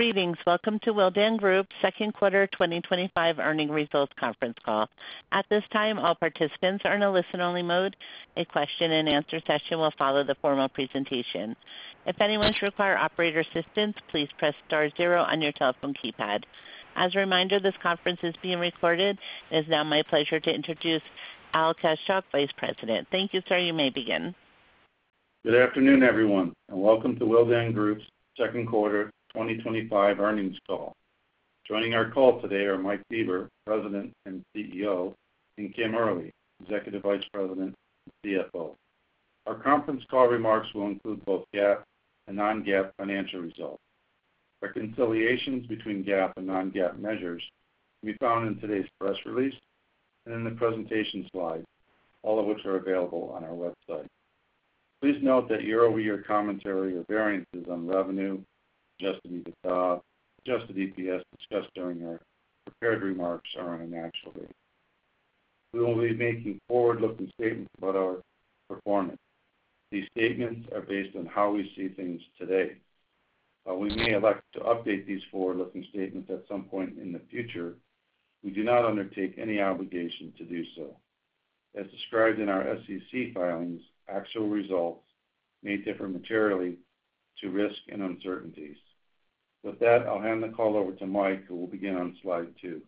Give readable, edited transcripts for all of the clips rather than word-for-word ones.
Greetings. Welcome to Willdan Group's second quarter 2025 earnings results conference call. At this time, all participants are in a listen-only mode. A question-and-answer session will follow the formal presentation. If anyone should require operator assistance, please press star zero on your telephone keypad. As a reminder, this conference is being recorded. It is now my pleasure to introduce Al Kaschalk, Vice President. Thank you, sir. You may begin. Good afternoon, everyone, and welcome to Willdan Group's second quarter 2025 earnings call. Joining our call today are Mike Bieber, President and CEO, and Kim Early, Executive Vice President and CFO. Our conference call remarks will include both GAAP and non-GAAP financial results. Reconciliations between GAAP and non-GAAP measures can be found in today's press release and in the presentation slides, all of which are available on our website. Please note that year-over-year commentary or variances on revenue, adjusted EBITDA, adjusted EPS discussed during our prepared remarks are on an actual basis. We will be making forward-looking statements about our performance. These statements are based on how we see things today. While we may elect to update these forward-looking statements at some point in the future, we do not undertake any obligation to do so. As described in our SEC filings, actual results may differ materially to risk and uncertainties. With that, I'll hand the call over to Mike, who will begin on slide 2.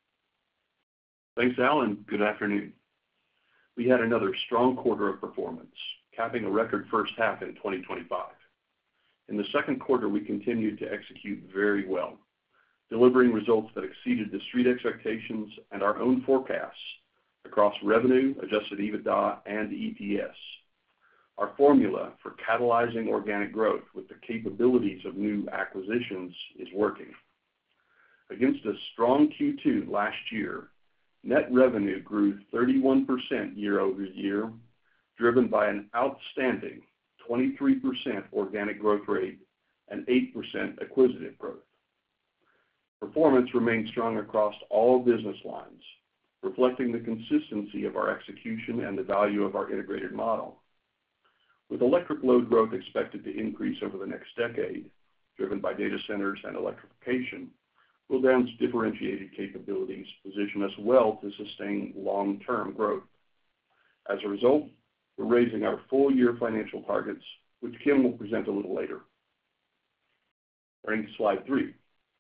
Thanks, Alan. Good afternoon. We had another strong quarter of performance, capping a record first half in 2025. In the second quarter, we continued to execute very well, delivering results that exceeded the street expectations and our own forecasts across revenue, adjusted EBITDA, and EPS. Our formula for catalyzing organic growth with the capabilities of new acquisitions is working. Against a strong Q2 last year, net revenue grew 31% year-over-year, driven by an outstanding 23% organic growth rate and 8% acquisitive growth. Performance remained strong across all business lines, reflecting the consistency of our execution and the value of our integrated model. With electric load growth expected to increase over the next decade, driven by data centers and electrification, Willdan's differentiated capabilities position us well to sustain long-term growth. As a result, we're raising our full-year financial targets, which Kim will present a little later. Turning to slide 3.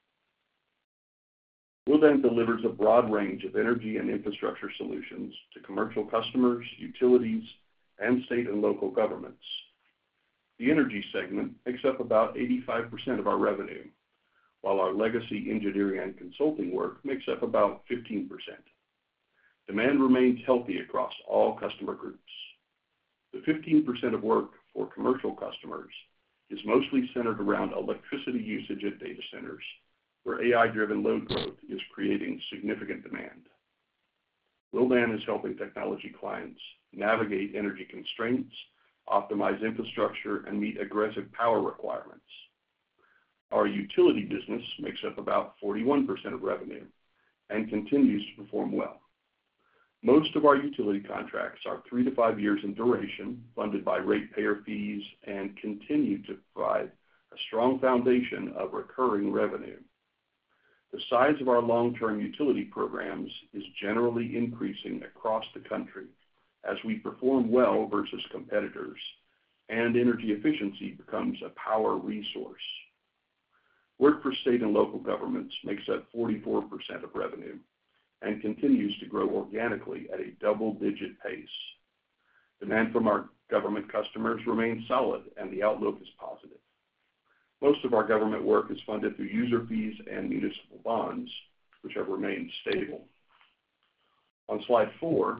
Willdan delivers a broad range of energy and infrastructure solutions to commercial customers, utilities, and state and local governments. The energy segment makes up about 85% of our revenue, while our legacy engineering and consulting work makes up about 15%. Demand remains healthy across all customer groups. The 15% of work for commercial customers is mostly centered around electricity usage at data centers, where AI-driven load growth is creating significant demand. Willdan is helping technology clients navigate energy constraints, optimize infrastructure, and meet aggressive power requirements. Our utility business makes up about 41% of revenue and continues to perform well. Most of our utility contracts are 3 to 5 years in duration, funded by ratepayer fees, and continue to provide a strong foundation of recurring revenue. The size of our long-term utility programs is generally increasing across the country as we perform well versus competitors, and energy efficiency becomes a power resource. Work for state and local governments makes up 44% of revenue and continues to grow organically at a double-digit pace. Demand from our government customers remains solid, and the outlook is positive. Most of our government work is funded through user fees and municipal bonds, which have remained stable. On slide 4,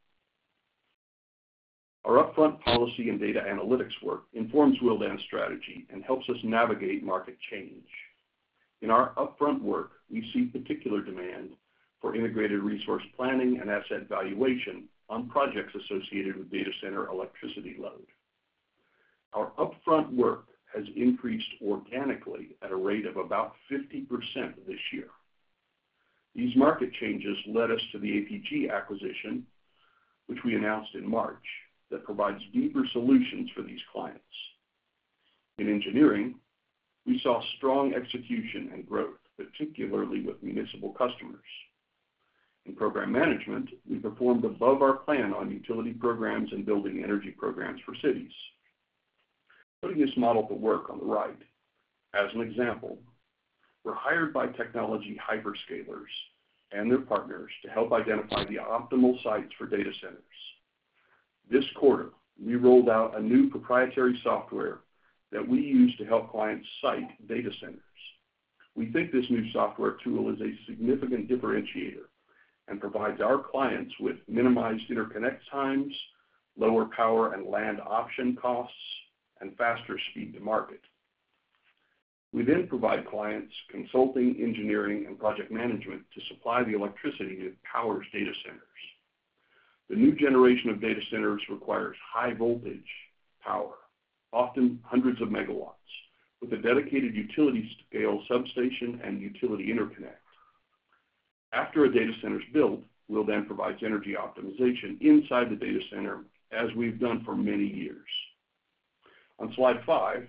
our upfront policy and data analytics work informs Willdan's strategy and helps us navigate market change. In our upfront work, we see particular demand for integrated resource planning and asset valuation on projects associated with data center electricity load. Our upfront work has increased organically at a rate of about 50% this year. These market changes led us to the APG acquisition, which we announced in March, that provides deeper solutions for these clients. In engineering, we saw strong execution and growth, particularly with municipal customers. In program management, we performed above our plan on utility programs and building energy programs for cities. Putting this model to work on the right, as an example, we're hired by technology hyperscalers and their partners to help identify the optimal sites for data centers. This quarter, we rolled out a new proprietary software that we use to help clients site data centers. We think this new software tool is a significant differentiator and provides our clients with minimized interconnect times, lower power and land option costs, and faster speed to market. We then provide clients consulting, engineering, and project management to supply the electricity that powers data centers. The new generation of data centers requires high voltage power, often hundreds of megawatts, with a dedicated utility-scale substation and utility interconnect. After a data center is built, Willdan provides energy optimization inside the data center, as we've done for many years. On slide 5,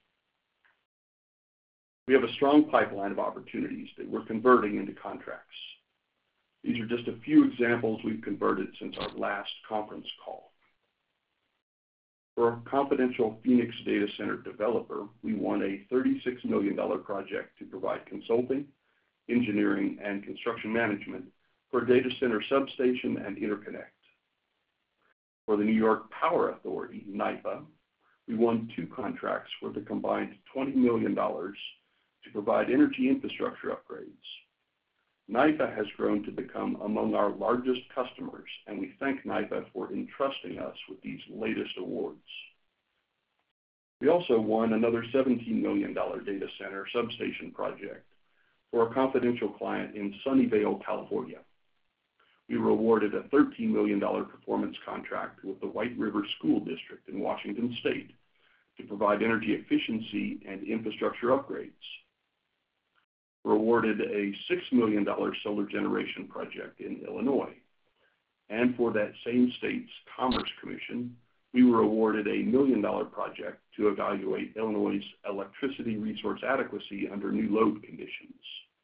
we have a strong pipeline of opportunities that we're converting into contracts. These are just a few examples we've converted since our last conference call. For a confidential Phoenix data center developer, we won a $36 million project to provide consulting, engineering, and construction management for a data center substation and interconnect. For the New York Power Authority, NYPA, we won 2 contracts worth a combined $20 million to provide energy infrastructure upgrades. NYPA has grown to become among our largest customers, and we thank NYPA for entrusting us with these latest awards. We also won another $17 million data center substation project for a confidential client in Sunnyvale, California. We were awarded a $13 million performance contract with the White River School District in Washington State to provide energy efficiency and infrastructure upgrades. We're awarded a $6 million solar generation project in Illinois. And for that same state's Commerce Commission, we were awarded a $1 million project to evaluate Illinois' electricity resource adequacy under new load conditions.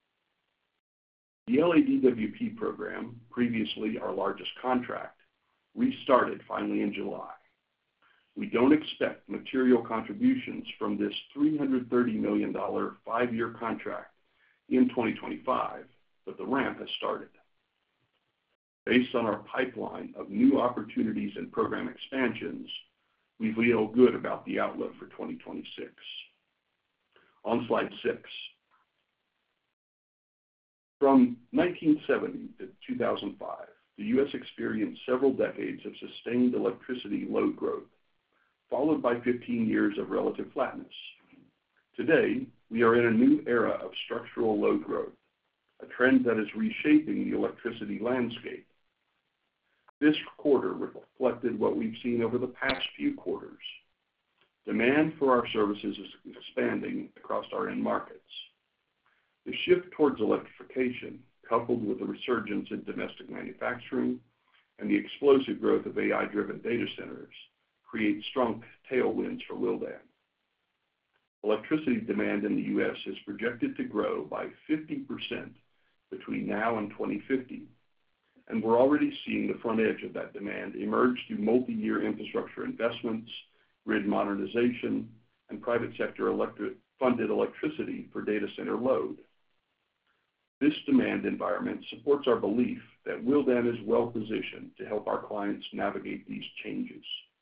The LADWP program, previously our largest contract, restarted finally in July. We don't expect material contributions from this $330 million 5-year contract in 2025, but the ramp has started. Based on our pipeline of new opportunities and program expansions, we feel good about the outlook for 2026. On slide 6. From 1970 to 2005, the U.S. experienced several decades of sustained electricity load growth, followed by 15 years of relative flatness. Today, we are in a new era of structural load growth, a trend that is reshaping the electricity landscape. This quarter reflected what we've seen over the past few quarters. Demand for our services is expanding across our end markets. The shift towards electrification, coupled with the resurgence in domestic manufacturing and the explosive growth of AI-driven data centers, creates strong tailwinds for Willdan. Electricity demand in the U.S. is projected to grow by 50% between now and 2050, and we're already seeing the front edge of that demand emerge through multi-year infrastructure investments, grid modernization, and private sector funded electricity for data center load. This demand environment supports our belief that Willdan is well positioned to help our clients navigate these changes.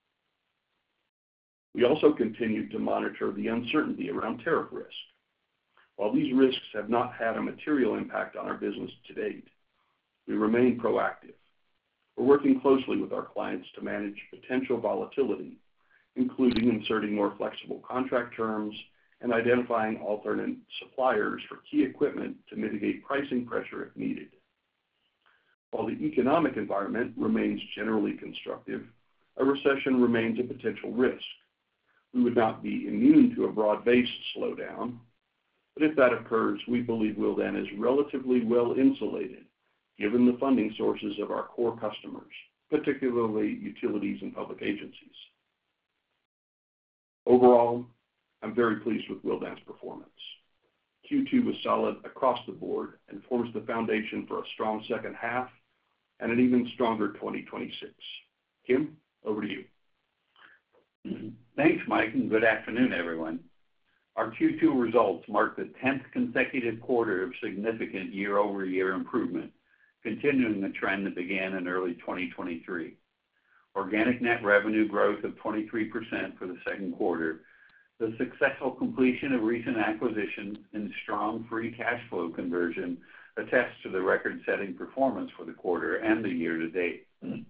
We also continue to monitor the uncertainty around tariff risk. While these risks have not had a material impact on our business to date, we remain proactive. We're working closely with our clients to manage potential volatility, including inserting more flexible contract terms and identifying alternate suppliers for key equipment to mitigate pricing pressure if needed. While the economic environment remains generally constructive, a recession remains a potential risk. We would not be immune to a broad-based slowdown, but if that occurs, we believe Willdan is relatively well insulated, given the funding sources of our core customers, particularly utilities and public agencies. Overall, I'm very pleased with Willdan's performance. Q2 was solid across the board and forms the foundation for a strong second half and an even stronger 2026. Kim, over to you. Thanks, Mike, and good afternoon, everyone. Our Q2 results mark the 10th consecutive quarter of significant year-over-year improvement, continuing the trend that began in early 2023. Organic net revenue growth of 23% for the second quarter, the successful completion of recent acquisitions, and strong free cash flow conversion attest to the record-setting performance for the quarter and the year-to-date.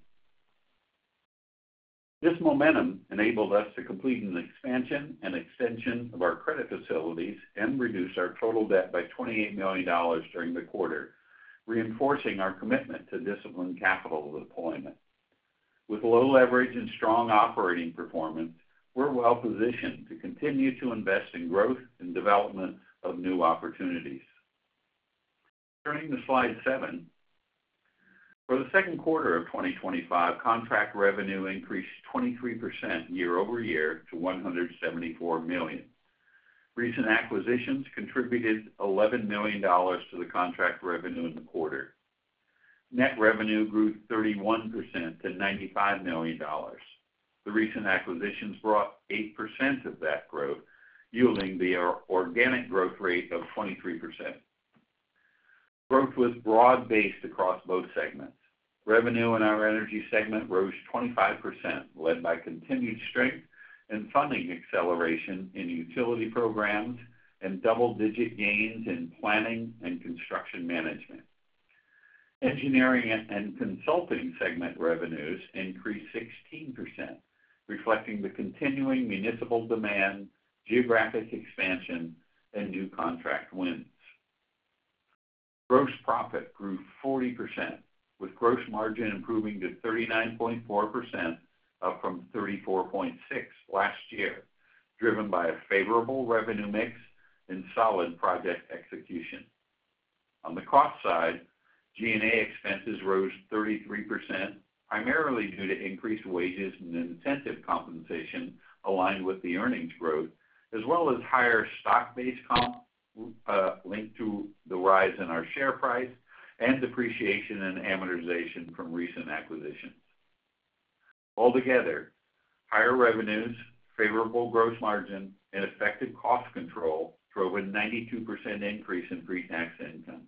This momentum enabled us to complete an expansion and extension of our credit facilities and reduce our total debt by $28 million during the quarter, reinforcing our commitment to disciplined capital deployment. With low leverage and strong operating performance, we're well positioned to continue to invest in growth and development of new opportunities. Turning to slide 7, for the second quarter of 2025, contract revenue increased 23% year-over-year to $174 million. Recent acquisitions contributed $11 million to the contract revenue in the quarter. Net revenue grew 31% to $95 million. The recent acquisitions brought 8% of that growth, yielding the organic growth rate of 23%. Growth was broad-based across both segments. Revenue in our energy segment rose 25%, led by continued strength and funding acceleration in utility programs and double-digit gains in planning and construction management. Engineering and consulting segment revenues increased 16%, reflecting the continuing municipal demand, geographic expansion, and new contract wins. Gross profit grew 40%, with gross margin improving to 39.4%, up from 34.6% last year, driven by a favorable revenue mix and solid project execution. On the cost side, G&A expenses rose 33%, primarily due to increased wages and incentive compensation aligned with the earnings growth, as well as higher stock-based comp linked to the rise in our share price and depreciation and amortization from recent acquisitions. Altogether, higher revenues, favorable gross margin, and effective cost control drove a 92% increase in pre-tax income.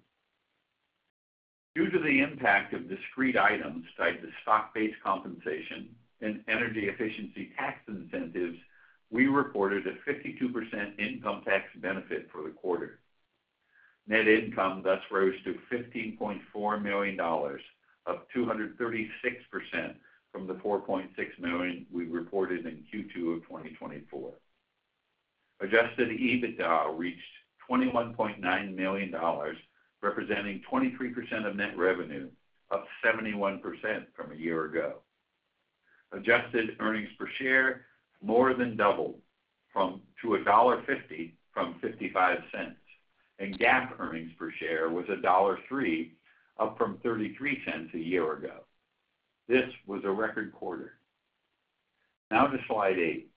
Due to the impact of discrete items tied to stock-based compensation and energy efficiency tax incentives, we reported a 52% income tax benefit for the quarter. Net income thus rose to $15.4 million, up 236% from the $4.6 million we reported in Q2 of 2024. Adjusted EBITDA reached $21.9 million, representing 23% of net revenue, up 71% from a year ago. Adjusted earnings per share more than doubled to $1.50 from 55 cents, and GAAP earnings per share was $1.03, up from 33 cents a year ago. This was a record quarter. Now to slide 8.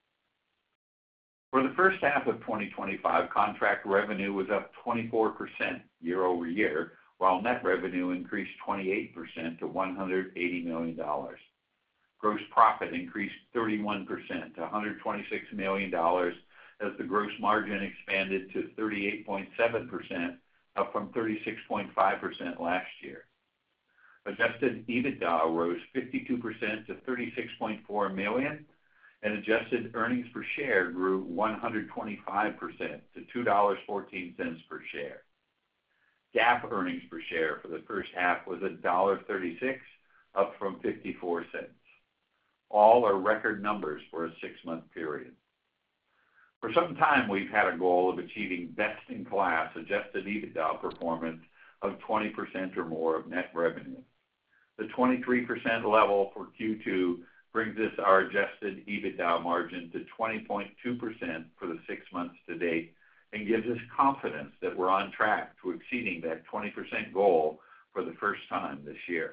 For the first half of 2025, contract revenue was up 24% year-over-year, while net revenue increased 28% to $180 million. Gross profit increased 31% to $126 million as the gross margin expanded to 38.7%, up from 36.5% last year. Adjusted EBITDA rose 52% to $36.4 million, and adjusted earnings per share grew 125% to $2.14 per share. GAAP earnings per share for the first half was $1.36, up from 54 cents. All are record numbers for a 6-month period. For some time, we've had a goal of achieving best-in-class adjusted EBITDA performance of 20% or more of net revenue. The 23% level for Q2 brings us our adjusted EBITDA margin to 20.2% for the 6 months to date and gives us confidence that we're on track to exceeding that 20% goal for the first time this year.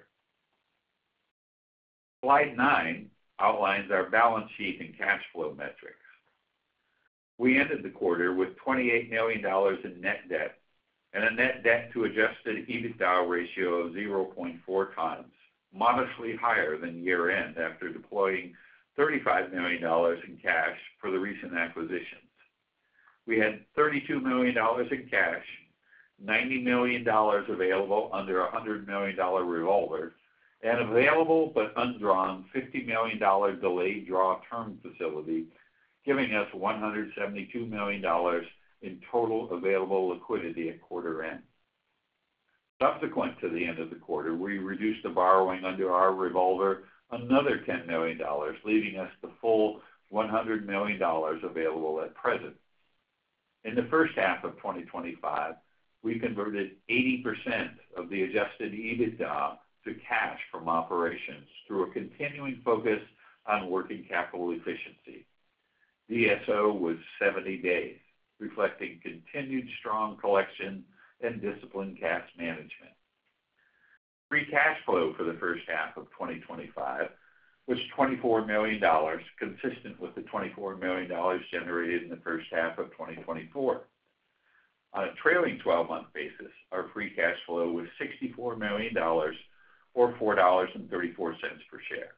Slide 9 outlines our balance sheet and cash flow metrics. We ended the quarter with $28 million in net debt and a net debt to adjusted EBITDA ratio of 0.4 times, modestly higher than year-end after deploying $35 million in cash for the recent acquisitions. We had $32 million in cash, $90 million available under a $100 million revolver, and available but undrawn $50 million delayed draw term facility, giving us $172 million in total available liquidity at quarter end. Subsequent to the end of the quarter, we reduced the borrowing under our revolver another $10 million, leaving us the full $100 million available at present. In the first half of 2025, we converted 80% of the adjusted EBITDA to cash from operations through a continuing focus on working capital efficiency. DSO was 70 days, reflecting continued strong collection and disciplined cash management. Free cash flow for the first half of 2025 was $24 million, consistent with the $24 million generated in the first half of 2024. On a trailing 12-month basis, our free cash flow was $64 million, or $4.34 per share.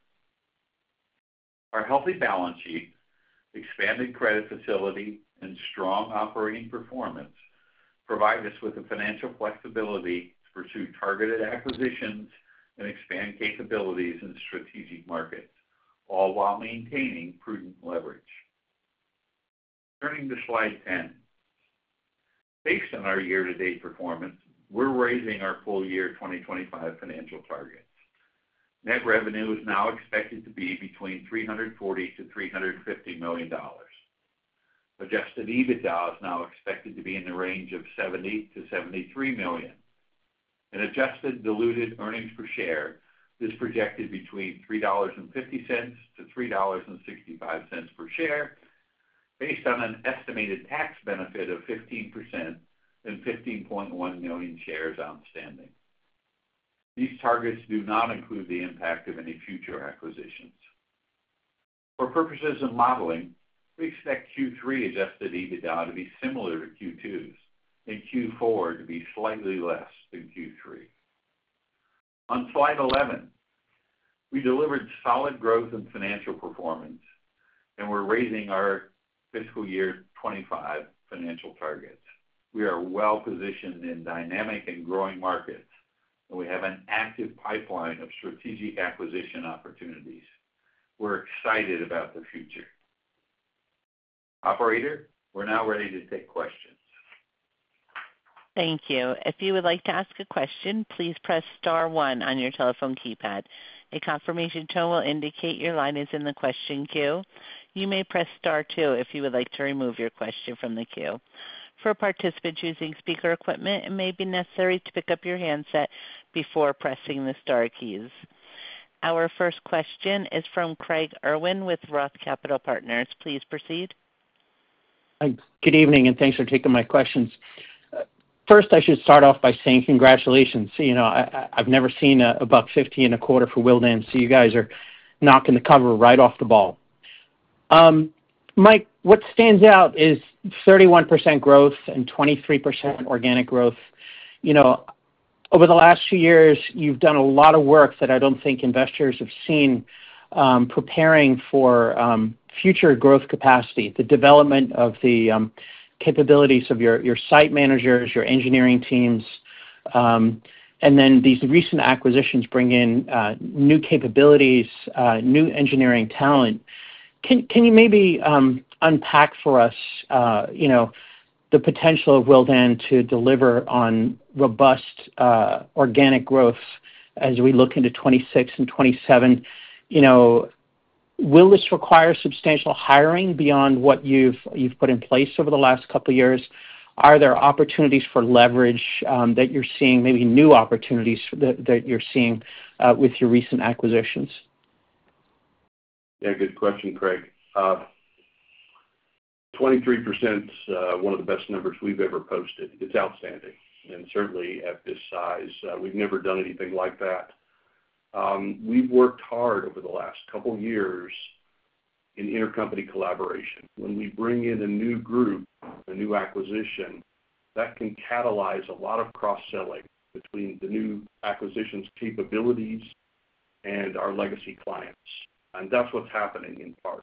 Our healthy balance sheet, expanded credit facility, and strong operating performance provide us with the financial flexibility to pursue targeted acquisitions and expand capabilities in strategic markets, all while maintaining prudent leverage. Turning to slide 10. Based on our year-to-date performance, we're raising our full year 2025 financial targets. Net revenue is now expected to be between $340 to $350 million. Adjusted EBITDA is now expected to be in the range of $70 to $73 million. And adjusted diluted earnings per share is projected between $3.50 to $3.65 per share, based on an estimated tax benefit of 15% and 15.1 million shares outstanding. These targets do not include the impact of any future acquisitions. For purposes of modeling, we expect Q3 adjusted EBITDA to be similar to Q2's and Q4 to be slightly less than Q3. On slide 11, we delivered solid growth in financial performance, and we're raising our fiscal year 25 financial targets. We are well positioned in dynamic and growing markets, and we have an active pipeline of strategic acquisition opportunities. We're excited about the future. Operator, we're now ready to take questions. Thank you. If you would like to ask a question, please press star 1 on your telephone keypad. A confirmation tone will indicate your line is in the question queue. You may press star 2 if you would like to remove your question from the queue. For participants using speaker equipment, it may be necessary to pick up your handset before pressing the star keys. Our first question is from Craig Irwin with Roth Capital Partners. Please proceed. Good evening, and thanks for taking my questions. First, I should start off by saying congratulations. I've never seen a $1.50 in a quarter for Willdan, so you guys are knocking the cover right off the ball. Mike, what stands out is 31% growth and 23% organic growth. Over the last few years, you've done a lot of work that I don't think investors have seen, preparing for future growth capacity, the development of the capabilities of your site managers, your engineering teams, and then these recent acquisitions bring in new capabilities, new engineering talent. Can you maybe unpack for us, the potential of Willdan to deliver on robust organic growth as we look into 26 and 27? Will this require substantial hiring beyond what you've put in place over the last couple of years? Are there opportunities for leverage that you're seeing, maybe new opportunities that you're seeing with your recent acquisitions? Yeah, good question, Craig. 23% is one of the best numbers we've ever posted. It's outstanding. And certainly at this size, we've never done anything like that. We've worked hard over the last couple years in intercompany collaboration. When we bring in a new group, a new acquisition, that can catalyze a lot of cross-selling between the new acquisition's capabilities and our legacy clients. And that's what's happening in part.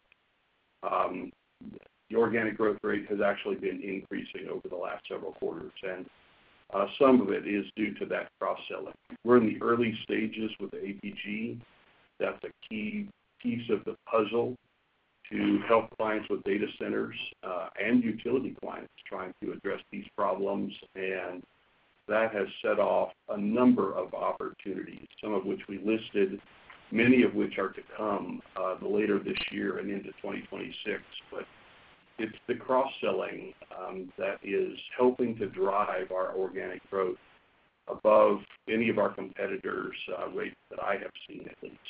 The organic growth rate has actually been increasing over the last several quarters, and some of it is due to that cross-selling. We're in the early stages with the APG. That's a key piece of the puzzle to help clients with data centers and utility clients trying to address these problems, and that has set off a number of opportunities, some of which we listed, many of which are to come later this year and into 2026. But it's the cross-selling that is helping to drive our organic growth above any of our competitors' rates that I have seen, at least.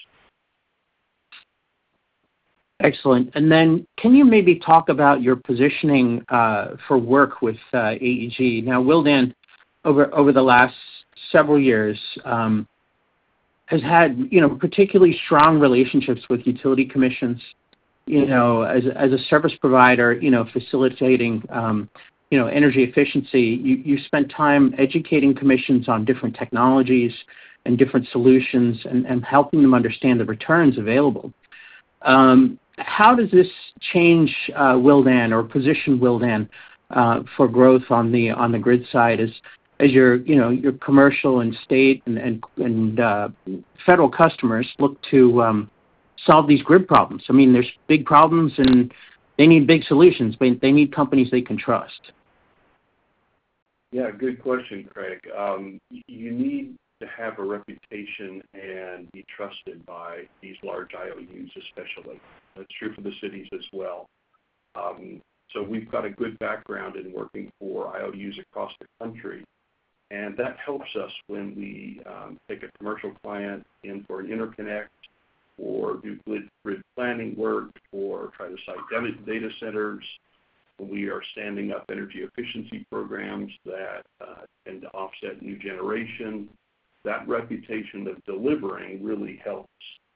Excellent. And then can you maybe talk about your positioning for work with AEG? Now, Willdan, over the last several years, has had, particularly strong relationships with utility commissions, as a service provider, facilitating, energy efficiency. You spent time educating commissions on different technologies and different solutions and helping them understand the returns available. How does this change Willdan or position Willdan for growth on the grid side as your commercial and state and federal customers look to solve these grid problems? I mean, there's big problems and they need big solutions, but they need companies they can trust. Yeah, good question, Craig. You need to have a reputation and be trusted by these large IOUs especially. That's true for the cities as well. So we've got a good background in working for IOUs across the country, and that helps us when we take a commercial client in for an interconnect or do grid planning work or try to site data centers. We are standing up energy efficiency programs that tend to offset new generation. That reputation of delivering really helps.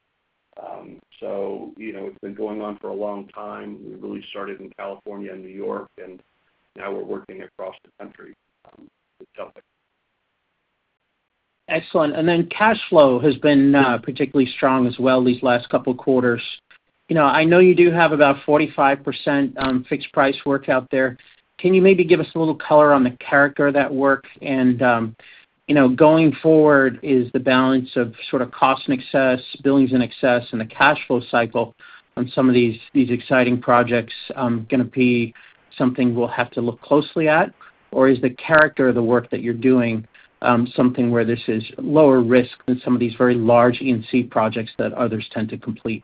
So, it's been going on for a long time. We really started in California and New York, and now we're working across the country with helping. Excellent. And then cash flow has been particularly strong as well these last couple of quarters. I know you do have about 45% fixed price work out there. Can you maybe give us a little color on the character of that work? And, going forward, is the balance of sort of cost in excess, billings in excess, and the cash flow cycle on some of these exciting projects going to be something we'll have to look closely at? Or is the character of the work that you're doing something where this is lower risk than some of these very large E&C projects that others tend to complete?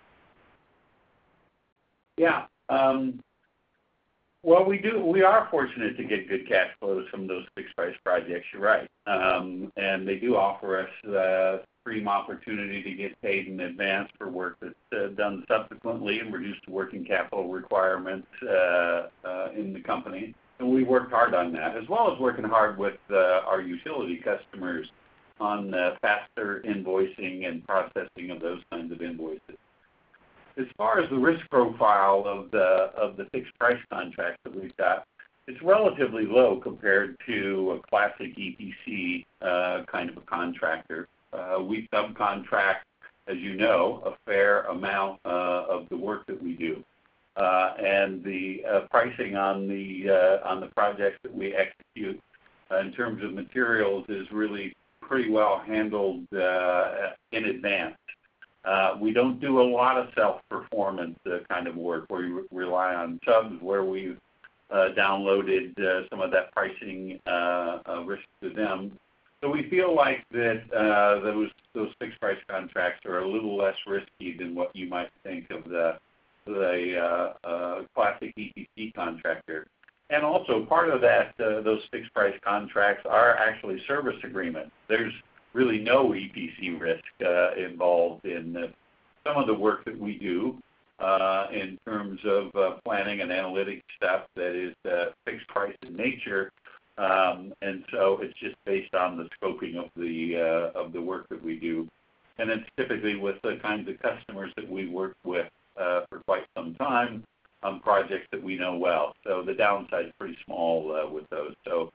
Yeah. Well, we are fortunate to get good cash flows from those fixed price projects. You're right. And they do offer us the prime opportunity to get paid in advance for work that's done subsequently and reduce the working capital requirements in the company. And we worked hard on that, as well as working hard with our utility customers on faster invoicing and processing of those kinds of invoices. As far as the risk profile of the fixed price contracts that we've got, it's relatively low compared to a classic EPC kind of a contractor. We subcontract, as you know, a fair amount of the work that we do. And the pricing on the projects that we execute in terms of materials is really pretty well handled in advance. We don't do a lot of self-performance kind of work where we rely on subs, where we've downloaded some of that pricing risk to them. So we feel like that those fixed price contracts are a little less risky than what you might think of the classic EPC contractor. And also part of that, those fixed price contracts are actually service agreements. There's really no EPC risk involved in some of the work that we do in terms of planning and analytics stuff that is fixed price in nature. And so it's just based on the scoping of the work that we do. And it's typically with the kinds of customers that we work with for quite some time on projects that we know well. So the downside is pretty small with those. So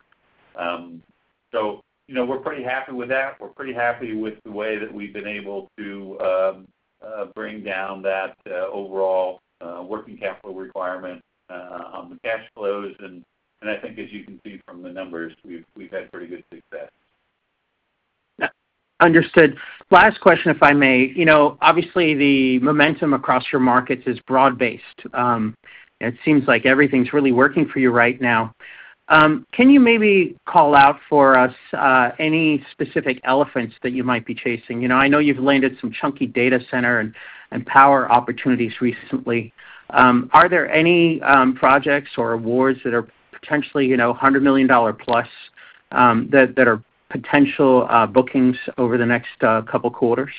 we're pretty happy with that. We're pretty happy with the way that we've been able to bring down that overall working capital requirement on the cash flows, and I think as you can see from the numbers, we've had pretty good success. Understood. Last question, if I may. Obviously the momentum across your markets is broad-based. It seems like everything's really working for you right now. Can you maybe call out for us any specific elephants that you might be chasing? I know you've landed some chunky data center and power opportunities recently. Are there any projects or awards that are potentially, $100 million plus that are potential bookings over the next couple quarters?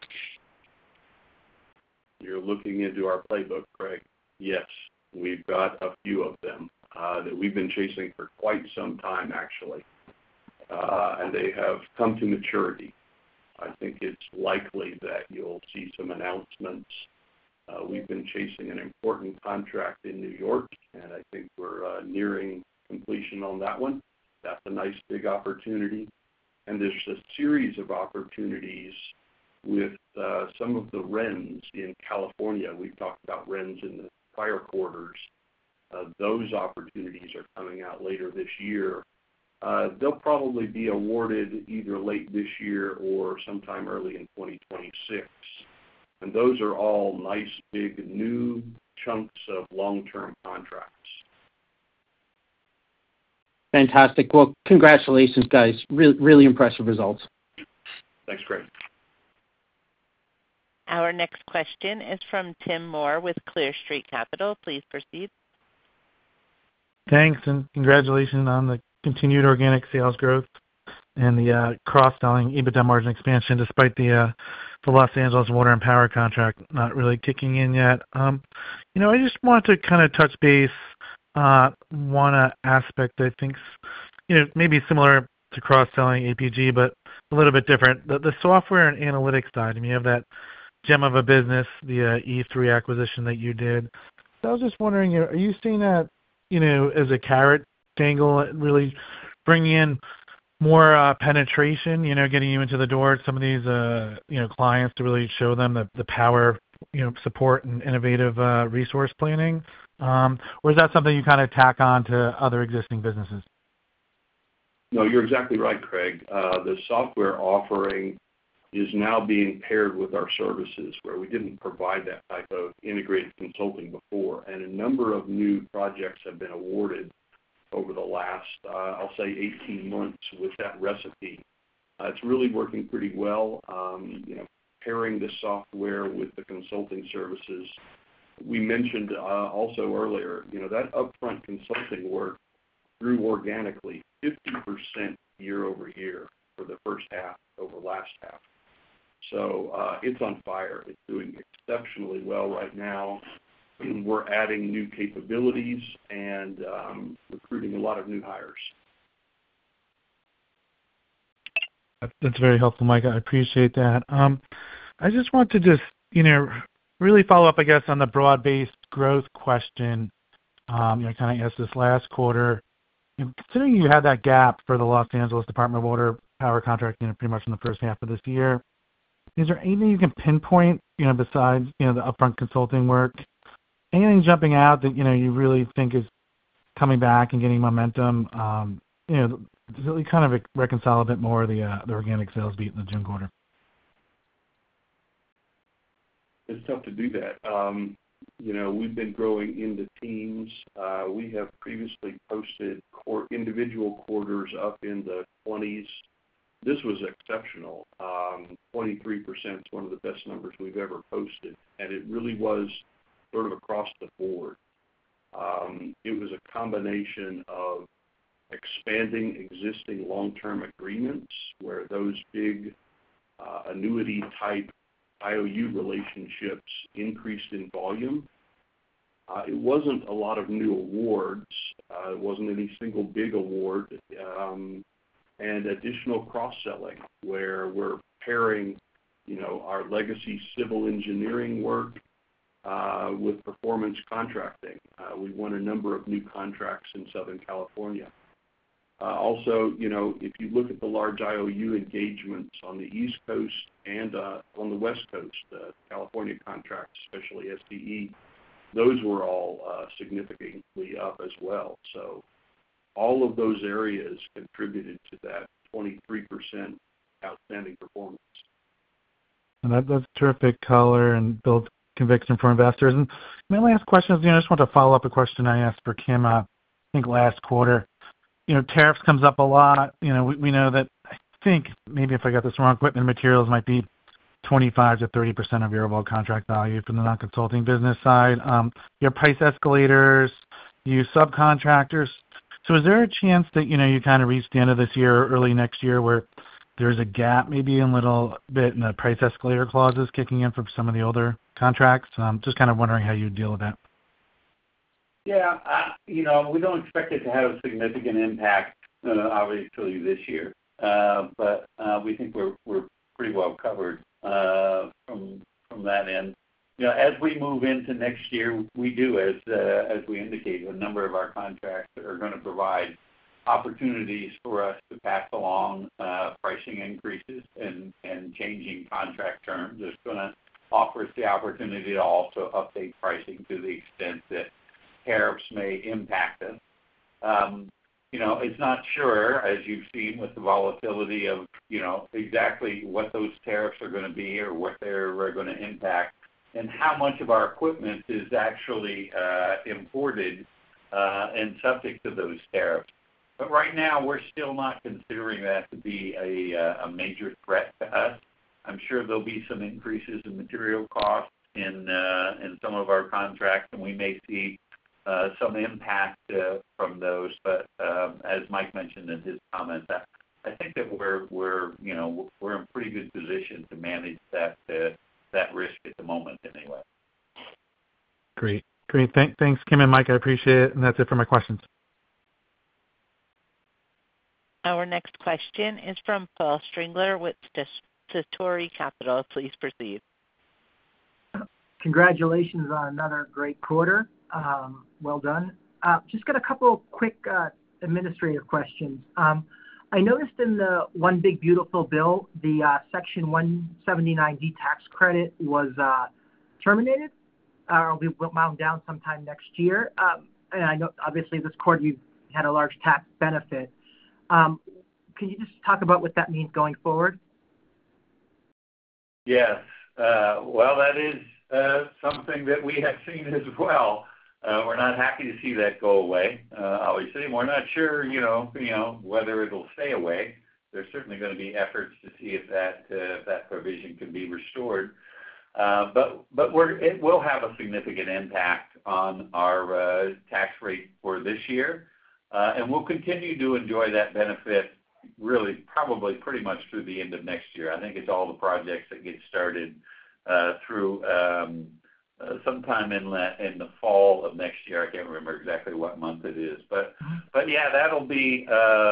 You're looking into our playbook, Craig. Yes, we've got a few of them that we've been chasing for quite some time, actually, and they have come to maturity. I think it's likely that you'll see some announcements. We've been chasing an important contract in New York, and I think we're nearing completion on that one. That's a nice big opportunity. And there's a series of opportunities with some of the RENs in California. We've talked about RENs in the prior quarters. Those opportunities are coming out later this year. They'll probably be awarded either late this year or sometime early in 2026. And those are all nice, big, new chunks of long-term contracts. Fantastic. Well, congratulations, guys. Really impressive results. Thanks, Craig. Our next question is from Tim Moore with Clear Street Capital. Please proceed. Thanks, and congratulations on the continued organic sales growth and the cross-selling EBITDA margin expansion despite the Los Angeles Water and Power contract not really kicking in yet. I just want to kind of touch base one aspect that I think's maybe similar to cross-selling APG, but a little bit different. The software and analytics side. I mean, you have that gem of a business, the E3 acquisition that you did. So I was just wondering, are you seeing that as a carrot dangle, really bringing in more penetration, getting you into the door at some of these clients to really show them the power, support and innovative resource planning? Or is that something you kind of tack on to other existing businesses? No, you're exactly right, Craig. The software offering is now being paired with our services where we didn't provide that type of integrated consulting before. And a number of new projects have been awarded over the last, I'll say, 18 months with that recipe. It's really working pretty well, pairing the software with the consulting services. We mentioned also earlier, that upfront consulting work grew organically 50% year over year for the first half over last half. So it's on fire. It's doing exceptionally well right now. We're adding new capabilities and recruiting a lot of new hires. That's very helpful, Mike. I appreciate that. I just want to really follow up, I guess, on the broad-based growth question. Kind of asked this last quarter. Considering you had that gap for the Los Angeles Department of Water Power contract, pretty much in the first half of this year, is there anything you can pinpoint, besides, the upfront consulting work? Anything jumping out that, you really think is coming back and getting momentum? Really kind of reconcile a bit more the organic sales beat in the June quarter. It's tough to do that. We've been growing into teams. We have previously posted individual quarters up in the 20s. This was exceptional. 23% is one of the best numbers we've ever posted, and it really was sort of across the board. It was a combination of expanding existing long-term agreements where those big annuity-type IOU relationships increased in volume. It wasn't a lot of new awards. It wasn't any single big award. And additional cross-selling where we're pairing, our legacy civil engineering work with performance contracting. We won a number of new contracts in Southern California. Also, if you look at the large IOU engagements on the East Coast and on the West Coast, California contracts, especially SCE, those were all significantly up as well. So all of those areas contributed to that 23% outstanding performance. And that's terrific color and builds conviction for investors. And my last question is, I just want to follow up a question I asked for Kim, I think last quarter. Tariffs comes up a lot. We know that, I think, maybe if I got this wrong, equipment and materials might be 25 to 30% of your overall contract value from the non-consulting business side. You have price escalators, you use subcontractors. So is there a chance that, you kind of reach the end of this year or early next year where there's a gap maybe a little bit in the price escalator clauses kicking in from some of the older contracts? Just kind of wondering how you deal with that. Yeah, we don't expect it to have a significant impact, obviously, this year. But we think we're pretty well covered from that end. As we move into next year, we do, as we indicated, a number of our contracts are going to provide opportunities for us to pass along pricing increases and changing contract terms. It's going to offer us the opportunity to also update pricing to the extent that tariffs may impact us. It's not sure, as you've seen with the volatility of, exactly what those tariffs are going to be or what they're going to impact and how much of our equipment is actually imported and subject to those tariffs. But right now, we're still not considering that to be a major threat to us. I'm sure there'll be some increases in material costs in some of our contracts, and we may see some impact from those. But as Mike mentioned in his comments, I think that we're in pretty good position to manage that risk at the moment anyway. Great. Thanks, Kim and Mike. I appreciate it. And that's it for my questions. Our next question is from Paul Strigler with Satori Capital. Please proceed. Congratulations on another great quarter. Well done. Just got a couple quick administrative questions. I noticed in the One Big Beautiful Bill, the Section 179D tax credit was terminated or will be wound down sometime next year. And I know, obviously, this quarter you had a large tax benefit. Can you just talk about what that means going forward? Yes. Well, that is something that we have seen as well. We're not happy to see that go away. Obviously, we're not sure, whether it'll stay away. There's certainly going to be efforts to see if that provision can be restored. But it will have a significant impact on our tax rate for this year, and we'll continue to enjoy that benefit. Really, probably pretty much through the end of next year. I think it's all the projects that get started through sometime in the fall of next year. I can't remember exactly what month it is, but yeah, that will be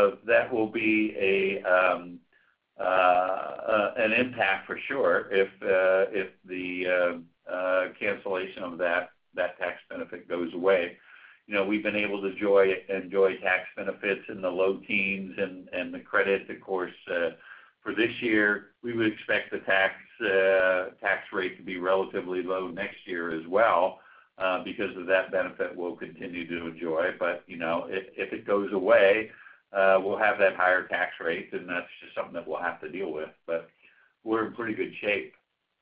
an impact for sure if the cancellation of that tax benefit goes away. We've been able to enjoy tax benefits in the low teens, and the credit, of course, for this year, we would expect the tax rate to be relatively low next year as well, because of that benefit we'll continue to enjoy. But, if it goes away, we'll have that higher tax rate, and that's just something that we'll have to deal with. But we're in pretty good shape.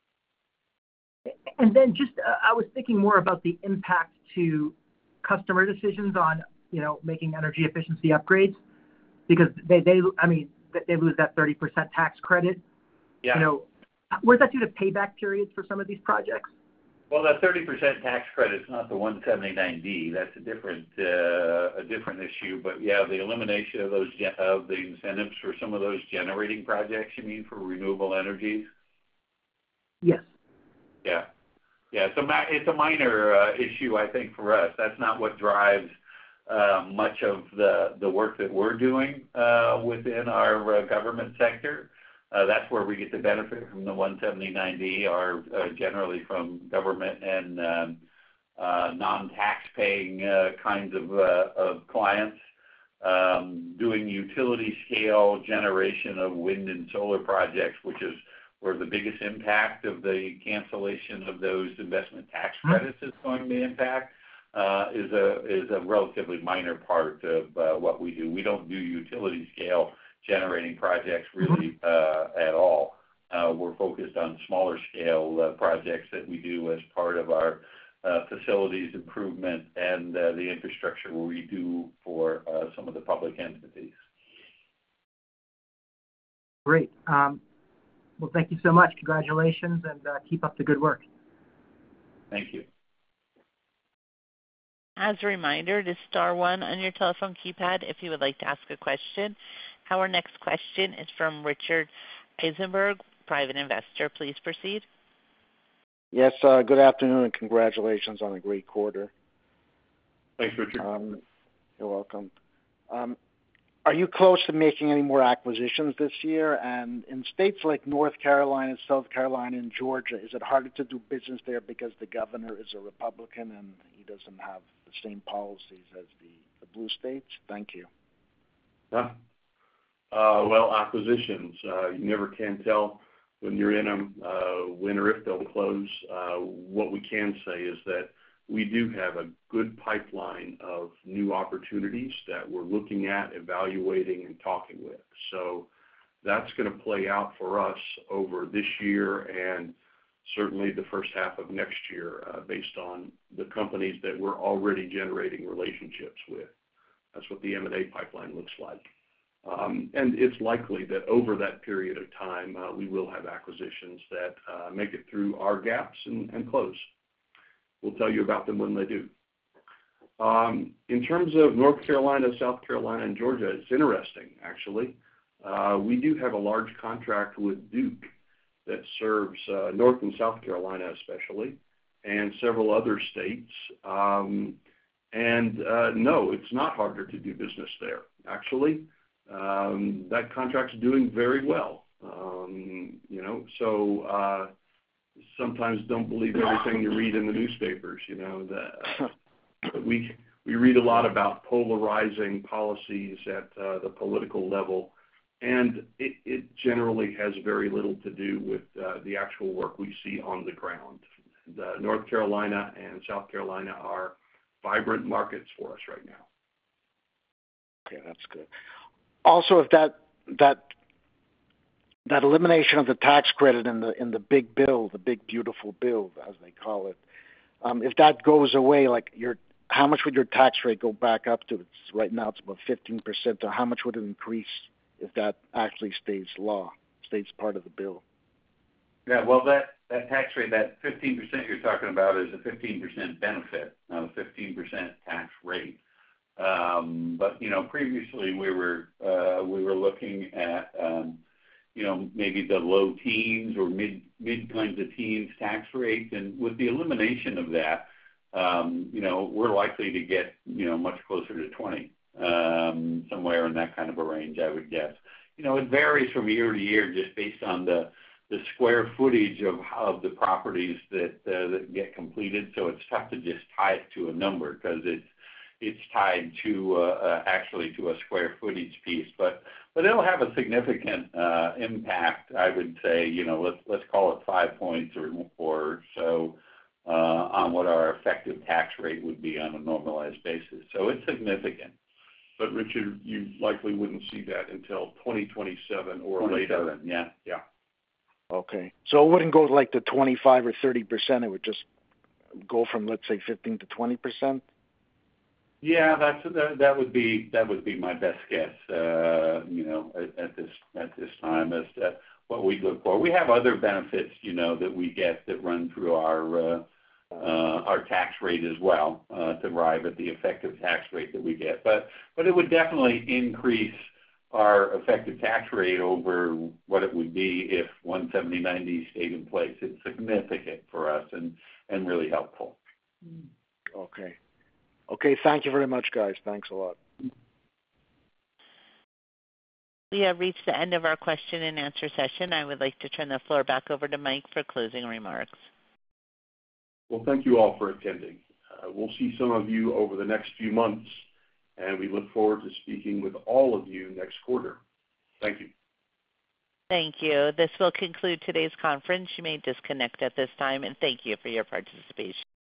And then just, I was thinking more about the impact to customer decisions on, making energy efficiency upgrades, because they lose that 30% tax credit. Yeah. Where's that due to payback periods for some of these projects? Well, that 30% tax credit is not the 179D. That's a different issue. But yeah, the elimination of the incentives for some of those generating projects. You mean for renewable energies? Yes. Yeah. So it's a minor issue, I think, for us. That's not what drives much of the work that we're doing within our government sector. That's where we get the benefit from the 179D, or generally from government and non-tax-paying kinds of clients. Doing utility scale generation of wind and solar projects, which is where the biggest impact of the cancellation of those investment tax credits is going to impact, is a relatively minor part of what we do. We don't do utility scale generating projects really at all. We're focused on smaller scale projects that we do as part of our facilities improvement and the infrastructure we do for some of the public entities. Great. Well, thank you so much. Congratulations, and keep up the good work. Thank you. As a reminder, it is star one on your telephone keypad if you would like to ask a question. Our next question is from Richard Eisenberg, private investor. Please proceed. Yes, good afternoon and congratulations on a great quarter. Thanks, Richard. You're welcome. Are you close to making any more acquisitions this year? And in states like North Carolina, South Carolina, and Georgia, is it harder to do business there because the governor is a Republican and he doesn't have the same policies as the blue states? Thank you. Well, acquisitions, you never can tell when you're in them, when or if they'll close. What we can say is that we do have a good pipeline of new opportunities that we're looking at, evaluating, and talking with. So that's going to play out for us over this year and certainly the first half of next year, based on the companies that we're already generating relationships with. That's what the M&A pipeline looks like. And it's likely that over that period of time, we will have acquisitions that make it through our gaps and close. We'll tell you about them when they do. In terms of North Carolina, South Carolina, and Georgia, it's interesting, actually. We do have a large contract with Duke that serves North and South Carolina especially, and several other states. No, it's not harder to do business there, actually. That contract's doing very well. So sometimes don't believe everything you read in the newspapers. That we read a lot about polarizing policies at the political level, and it generally has very little to do with the actual work we see on the ground. North Carolina and South Carolina are vibrant markets for us right now. Okay, that's good. Also, if that elimination of the tax credit in the big bill, the big beautiful bill, as they call it, if that goes away, how much would your tax rate go back up to? Right now it's about 15%. Or how much would it increase if that actually stays part of the bill? Yeah, well, that tax rate, that 15% you're talking about, is a 15% benefit, not a 15% tax rate. But previously we were looking at maybe the low teens or mid kinds of teens tax rate, and with the elimination of that, we're likely to get much closer to 20, somewhere in that kind of a range, I would guess. It varies from year to year just based on the square footage of the properties that get completed. So it's tough to just tie it to a number because it's tied to actually to a square footage piece, but it'll have a significant impact. I would say, let's call it 5 points or so on what our effective tax rate would be on a normalized basis. So it's significant. But Richard, you likely wouldn't see that until 2027 or later. Yeah. Okay, so it wouldn't go like to 25 or 30%. It would just go from, let's say, 15 to 20%. Yeah, that would be my best guess. At this time, as to what we look for. We have other benefits, that we get that run through our tax rate as well, to arrive at the effective tax rate that we get. But it would definitely increase our effective tax rate over what it would be if 179D stayed in place. It's significant for us and really helpful. Okay, thank you very much, guys. Thanks a lot. We have reached the end of our question and answer session. I would like to turn the floor back over to Mike for closing remarks. Well, thank you all for attending. We'll see some of you over the next few months, and we look forward to speaking with all of you next quarter. Thank you. Thank you. This will conclude today's conference. You may disconnect at this time, and thank you for your participation.